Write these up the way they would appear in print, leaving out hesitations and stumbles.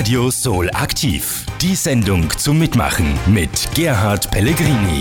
Radio Soul aktiv. Die Sendung zum Mitmachen mit Gerhard Pellegrini.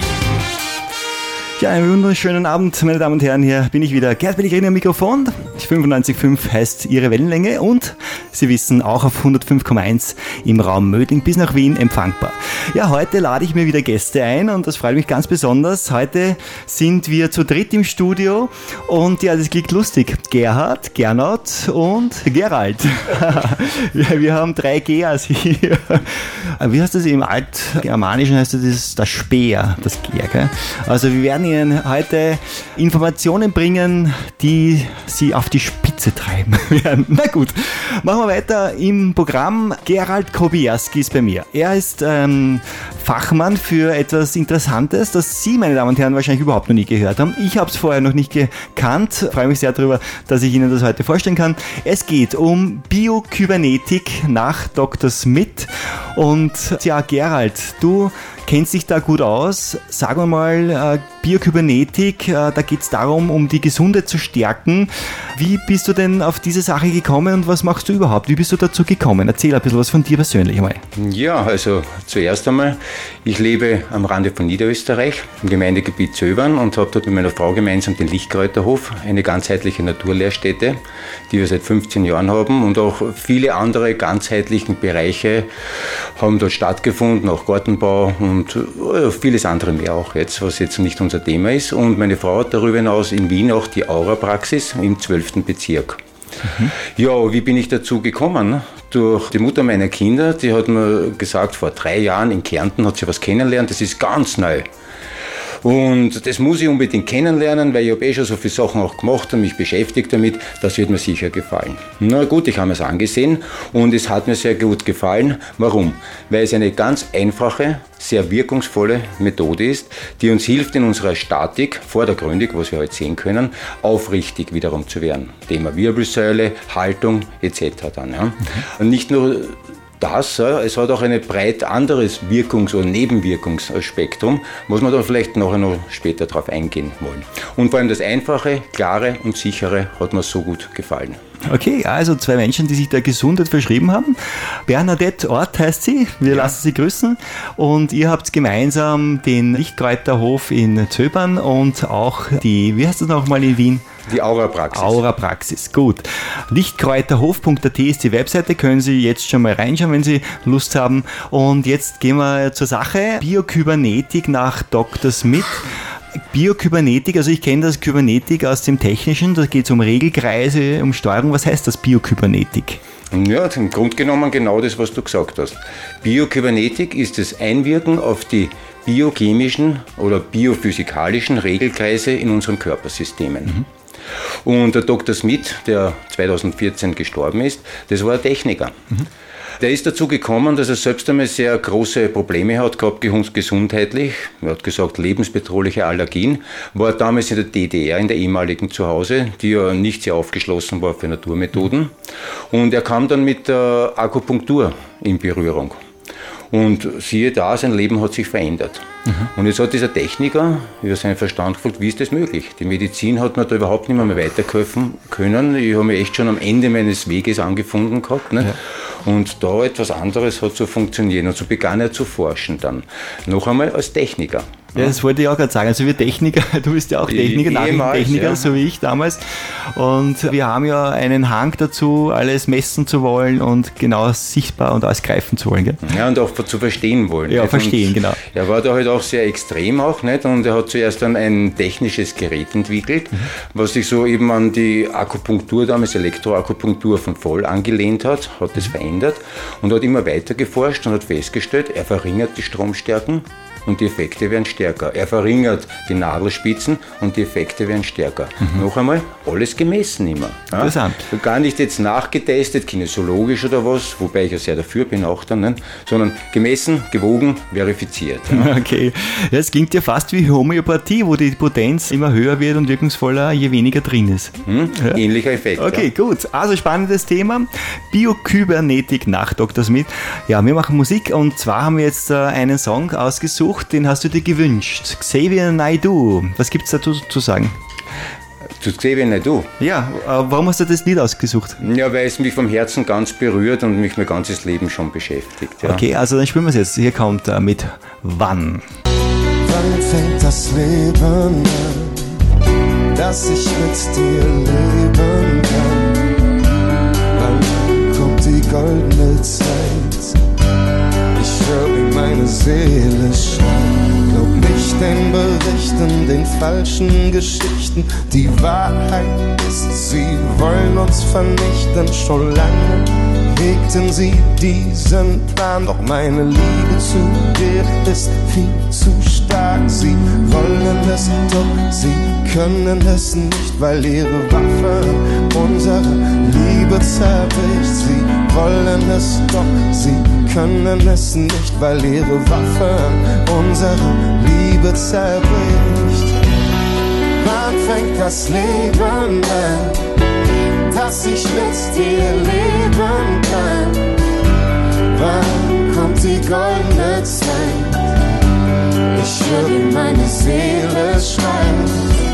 Ja, einen wunderschönen Abend, meine Damen und Herren. Hier bin ich wieder, Gerhard Pellegrini am Mikrofon. 95,5 heißt Ihre Wellenlänge und Sie wissen, auch auf 105,1 im Raum Mödling bis nach Wien empfangbar. Ja, heute lade ich mir wieder Gäste ein und das freut mich ganz besonders. Heute sind wir zu dritt im Studio und ja, das klingt lustig. Gerhard, Gernot und Gerald. Ja, wir haben 3 Geas hier. Wie heißt das im Altgermanischen? Heißt das Speer, das Gear, gell? Also wir werden Ihnen heute Informationen bringen, die Sie auf die Spitze treiben werden. Na gut, machen wir weiter im Programm. Gerald Kobiaski ist bei mir. Er ist Fachmann für etwas Interessantes, das Sie, meine Damen und Herren, wahrscheinlich überhaupt noch nie gehört haben. Ich habe es vorher noch nicht gekannt. Freue mich sehr darüber, dass ich Ihnen das heute vorstellen kann. Es geht um Biokybernetik nach Dr. Smith. Und ja, Gerald, du kennst dich da gut aus. Sag mal, Biokybernetik, da geht es darum, um die Gesundheit zu stärken. Wie bist du denn auf diese Sache gekommen und was machst du überhaupt? Wie bist du dazu gekommen? Erzähl ein bisschen was von dir persönlich einmal. Ja, also zuerst einmal, ich lebe am Rande von Niederösterreich, im Gemeindegebiet Zöbern und habe dort mit meiner Frau gemeinsam den Lichtkräuterhof, eine ganzheitliche Naturlehrstätte, die wir seit 15 Jahren haben und auch viele andere ganzheitlichen Bereiche haben dort stattgefunden, auch Gartenbau und vieles andere mehr auch jetzt, was jetzt nicht unser Thema ist. Und meine Frau hat darüber hinaus in Wien auch die Aura-Praxis im 12. Bezirk. Ja, wie bin ich dazu gekommen? Durch die Mutter meiner Kinder, die hat mir gesagt, vor 3 Jahren in Kärnten hat sie was kennengelernt, das ist ganz neu. Und das muss ich unbedingt kennenlernen, weil ich habe schon so viele Sachen auch gemacht und mich beschäftigt damit, das wird mir sicher gefallen. Na gut, ich habe mir es angesehen und es hat mir sehr gut gefallen. Warum? Weil es eine ganz einfache, sehr wirkungsvolle Methode ist, die uns hilft, in unserer Statik, vordergründig, was wir heute sehen können, aufrichtig wiederum zu werden. Thema Wirbelsäule, Haltung etc. dann. Ja. Und nicht nur das, es hat auch ein breit anderes Wirkungs- oder Nebenwirkungsspektrum, was wir da vielleicht nachher noch später drauf eingehen wollen. Und vor allem das Einfache, Klare und Sichere hat mir so gut gefallen. Okay, also 2 Menschen, die sich der Gesundheit verschrieben haben. Bernadette Ort heißt sie, wir lassen sie grüßen. Und ihr habt gemeinsam den Lichtkräuterhof in Zöbern und auch die, wie heißt das nochmal in Wien? Die Aura-Praxis. Aura-Praxis, gut. Lichtkräuterhof.at ist die Webseite, können Sie jetzt schon mal reinschauen, wenn Sie Lust haben. Und jetzt gehen wir zur Sache. Biokybernetik nach Dr. Smith. Biokybernetik, also ich kenne das Kybernetik aus dem Technischen, da geht es um Regelkreise, um Steuerung. Was heißt das Biokybernetik? Ja, im Grunde genommen genau das, was du gesagt hast. Biokybernetik ist das Einwirken auf die biochemischen oder biophysikalischen Regelkreise in unseren Körpersystemen. Und der Dr. Smith, der 2014 gestorben ist, das war ein Techniker. Der ist dazu gekommen, dass er selbst einmal sehr große Probleme hat gehabt, gesundheitlich. Er hat gesagt, lebensbedrohliche Allergien. War damals in der DDR, in der ehemaligen Zuhause, die ja nicht sehr aufgeschlossen war für Naturmethoden. Und er kam dann mit der Akupunktur in Berührung. Und siehe da, sein Leben hat sich verändert. Und jetzt hat dieser Techniker über seinen Verstand gefragt, wie ist das möglich? Die Medizin hat mir da überhaupt nicht mehr weiterhelfen können. Ich habe mich echt schon am Ende meines Weges angefunden gehabt. Ne? Ja. Und da etwas anderes hat so funktioniert. Und so begann er zu forschen dann. Noch einmal als Techniker. Ja, das wollte ich auch gerade sagen. Also wir Techniker, du bist ja auch Techniker, Nachrichtentechniker, ja. So wie ich damals. Und wir haben ja einen Hang dazu, alles messen zu wollen und genau sichtbar und ausgreifen zu wollen. Gell? Ja, und auch zu verstehen wollen. Ja, nicht? Verstehen, und genau. Er war da halt auch sehr extrem auch, nicht? Und er hat zuerst dann ein technisches Gerät entwickelt, was sich so eben an die Akupunktur, damals Elektroakupunktur von Voll angelehnt hat das verändert und hat immer weiter geforscht und hat festgestellt, er verringert die Stromstärken und die Effekte werden stärker. Er verringert die Nadelspitzen und die Effekte werden stärker. Noch einmal, alles gemessen immer. Ja? Interessant. Gar nicht jetzt nachgetestet, kinesiologisch oder was, wobei ich ja sehr dafür bin auch dann, ne? Sondern gemessen, gewogen, verifiziert. Ja? Okay, das klingt ja fast wie Homöopathie, wo die Potenz immer höher wird und wirkungsvoller, je weniger drin ist. Ja? Ähnlicher Effekt. Okay, ja. Gut. Also spannendes Thema. Biokybernetik nach Dr. Smith. Ja, wir machen Musik und zwar haben wir jetzt einen Song ausgesucht, den hast du dir gewünscht. Xavier Naidoo. Was gibt es dazu zu sagen? Das sehe ich nicht du. Ja, warum hast du das Lied ausgesucht? Ja, weil es mich vom Herzen ganz berührt und mich mein ganzes Leben schon beschäftigt. Ja. Okay, also dann spielen wir es jetzt. Hier kommt mit Wann. Wann fängt das Leben an, dass ich mit dir leben kann? Wann kommt die goldene Zeit? Ich höre, wie meine Seele schreit. Glaub nicht den Berichten, den falschen Geschichten. Die Wahrheit ist, sie wollen uns vernichten. Schon lange hegten sie diesen Plan, doch meine Liebe zu dir ist viel zu stark. Sie wollen es, doch sie können es nicht, weil ihre Waffe unsere Liebe zerbricht. Sie wollen es, doch sie können es nicht, weil ihre Waffe unsere Liebe zerbricht. Wann fängt das Leben an, dass ich mit dir leben kann? Wann kommt die goldene Zeit? Ich höre, wie meine Seele schreit.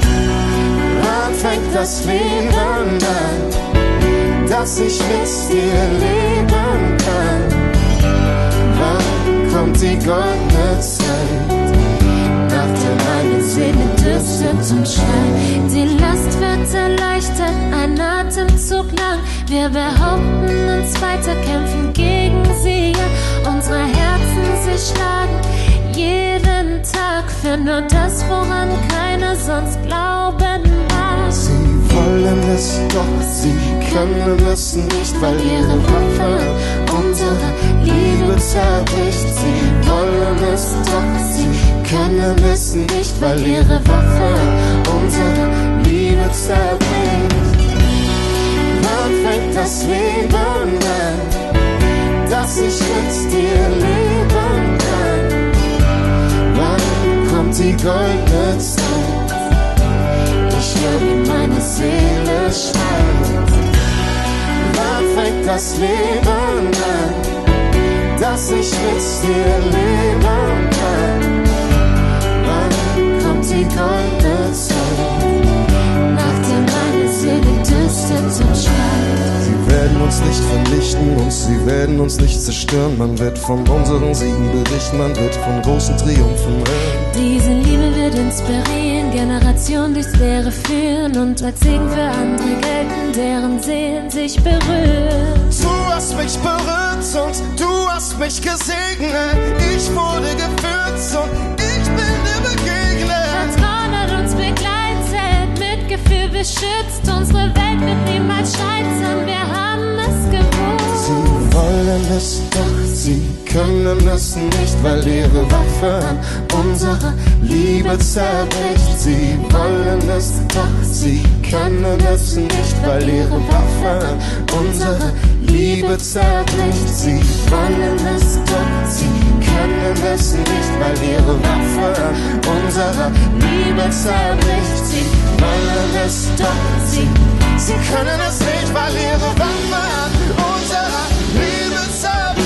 Wann fängt das Leben an, dass ich mit dir leben kann? Wann kommt die goldene Zeit? Nach der meine Seele dürstet und schreit. Die Last wird erleichtert, ein Atemzug lang. Wir behaupten uns weiter, kämpfen gegen sie. Unsere Herzen, sie schlagen jeden Tag für nur das, woran keiner sonst glauben mag. Sie wollen es, doch sie können es nicht, weil ihre Waffe unsere Liebe zerbricht. Sie wollen es, doch sie können es nicht, weil ihre Waffe unsere Liebe zerbricht. Wann fängt das Leben an, dass ich mit dir leben kann? Wann kommt die goldene Zeit? Ich höre, wie meine Seele schreit. Wann fängt das Leben an, dass ich mit dir leben kann? Wann kommt die goldene Zeit? Nach der meine Seele dürstet und schreit. Sie werden uns nicht vernichten und sie werden uns nicht zerstören. Man wird von unseren Siegen berichten, man wird von großen Triumphen hören. Diese Liebe wird inspirieren, Generationen durchs Leere führen und als Segen für andere gelten, deren Seelen sich berühren. Du hast mich berührt und du hast mich gesegnet. Ich wurde geführt und ich bin dir begegnet. Vertrauen hat uns begleitet, Mitgefühl beschützt. Unsere Welt wird niemals scheitern, wir haben es gewusst. Sie wollen es, doch sie können es nicht, weil ihre Waffe an unsere Liebe zerbricht. Sie wollen es, doch sie können es nicht, weil ihre Waffe an unsere Liebe zerbricht. Sie wollen es, doch sie können es nicht, weil ihre Waffe an unsere Liebe zerbricht. Sie wollen es, doch sie können es nicht, weil ihre Waffe an unserer Liebe zerbricht.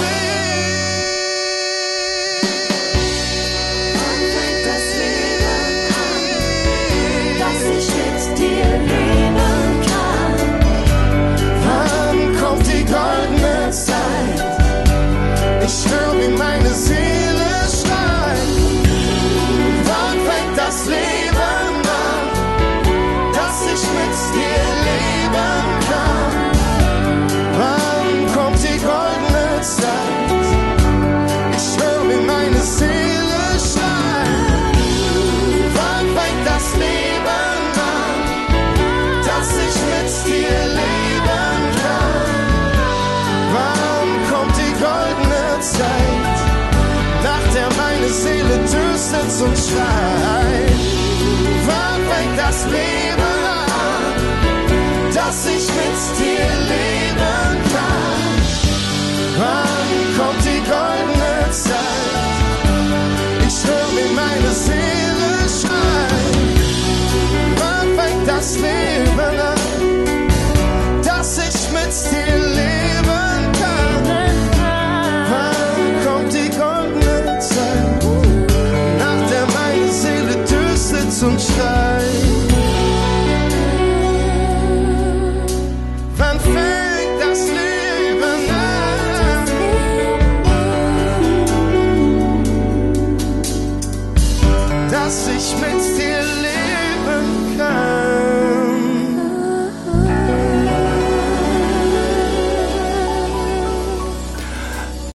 Wann fängt das Leben an, dass ich mit dir leben kann? Wann kommt die goldene Zeit? Ich höre, wie meine Seele schreit. Wann fängt das Leben an, dass ich mit dir leben kann? Wann kommt die goldene Zeit? Ich höre, wie meine Seele schreit. Wann fängt das Leben an, dass ich mit dir leben kann? Wann kommt die goldene Zeit, nach der meine Seele dürstet und schreit? Wann fängt das Leben an, dass ich mit dir leben kann? Wann kommt die goldene Zeit? Ich höre, wie meine Seele schreit. Wann fängt das Leben an, dass ich mit dir leben kann? Wann kommt die goldene Zeit, nach der meine Seele dürstet und schreit? dass ich mit dir leben kann.